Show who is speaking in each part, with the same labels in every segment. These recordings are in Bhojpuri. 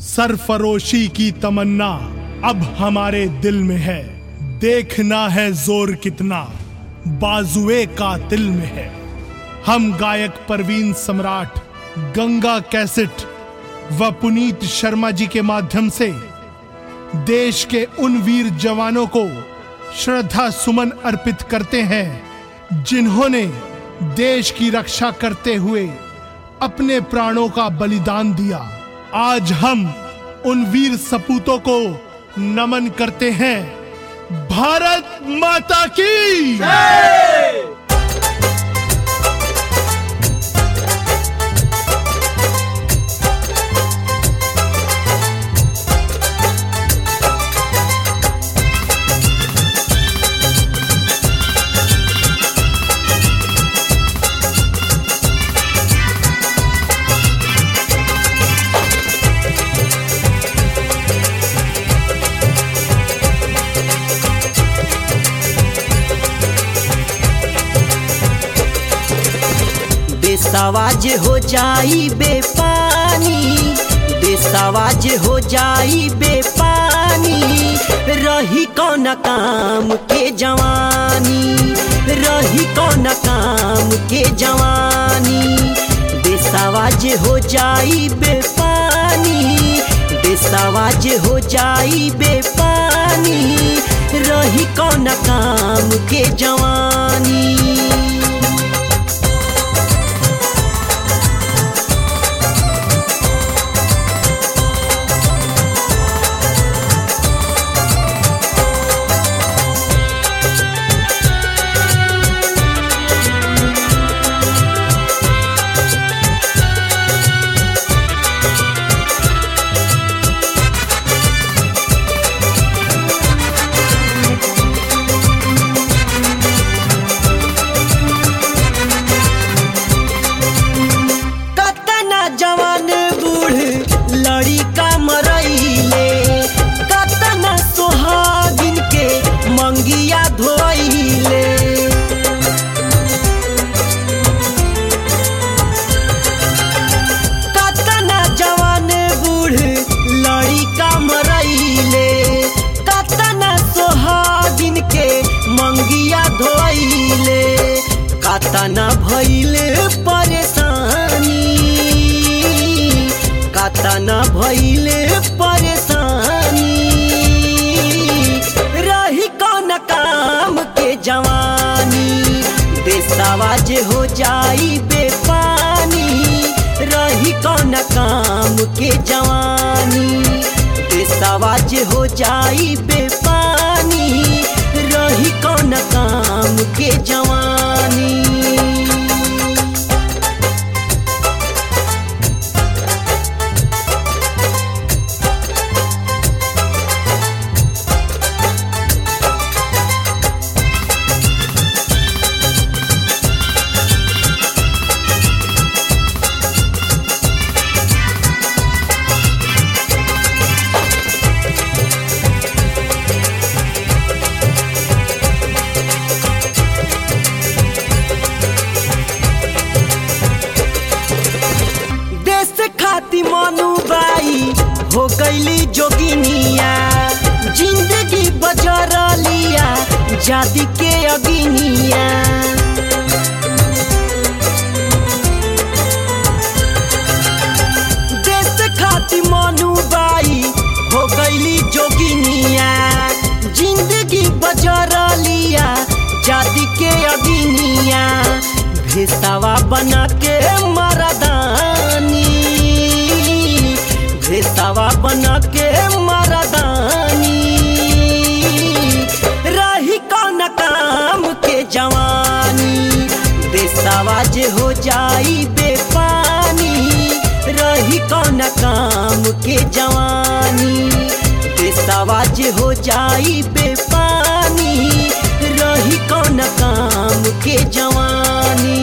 Speaker 1: सरफरोशी की तमन्ना अब हमारे दिल में है। देखना है जोर कितना बाजुए का दिल में है। हम गायक परवीन सम्राट, गंगा कैसेट व पुनीत शर्मा जी के माध्यम से देश के उन वीर जवानों को श्रद्धा सुमन अर्पित करते हैं जिन्होंने देश की रक्षा करते हुए अपने प्राणों का बलिदान दिया। आज हम उन वीर सपूतों को नमन करते हैं। भारत माता की जय।
Speaker 2: बेसवाज हो जाई बेपानी, बेसवाज हो जाई बेपानी, रही कौन काम के जवानी, रही कौन काम के जवानी। बेसवाज हो जाई बेपानी, बेसवाज हो जाई बेपानी, रही कौन काम के जवानी। कातना भइले परेशानी, कातना भइले परेशानी, रही कौन काम के जवानी। बेसवाज हो जाई बेपानी, रही कौन काम के जवानी। बेसवाज हो जाई बेपानी, रही कौन काम के जवानी। हो गईली जोगिनिया, जिंदगी बजर लिया जाति के अगिनिया। देश खाती मनुबाई हो गईली जोगिनिया, जिंदगी बजर लिया जाति के अगिनिया। भेसावा बना के मरदानी, भेसावा बना के मरदानी, रही कौन काम के जवानी। बेसवाज हो जाई बेपानी, रही कौन काम के जवानी। बेसवाज हो जाई बेपानी, रही कौन काम के जवानी।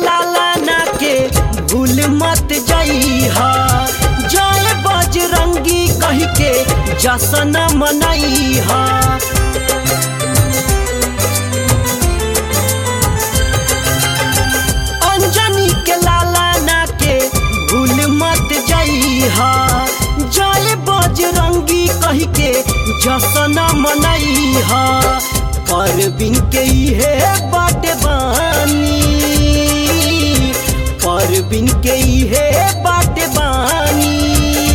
Speaker 2: लाला ना के भूल मत जइहा, जय बजरंगी कह के जश्न मनइहा। अंजनी के लाला ना के भूल मत जइहा, जय बजरंगी कह के जश्न मनइहा। परवीन के इहे बाटे बानी, परवीन के इहे बाटे बानी।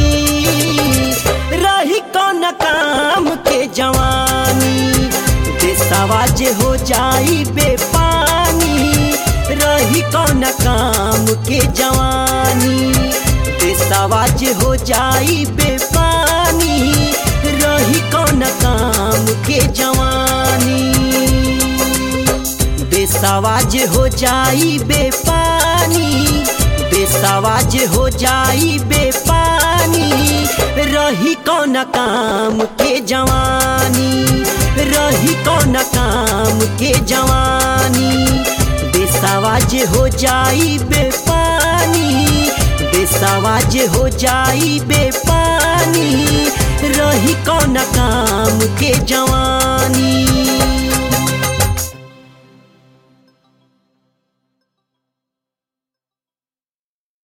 Speaker 2: रही कौन काम के जवानी, देशवा जे हो जाई बेपानी। रही कौन काम के जवानी, देशवा जे हो जाई बेपानी। रही कौन काम के जवानी, देशवा जे हो जाई बेपानी। देशवा जे हो जाई बेपानी। रही कौन काम के जवानी, रही कौन काम के जवानी। देशवा जे हो जाई बेपानी, देशवा जे हो जाई बेपानी। रही कौन काम के जवानी।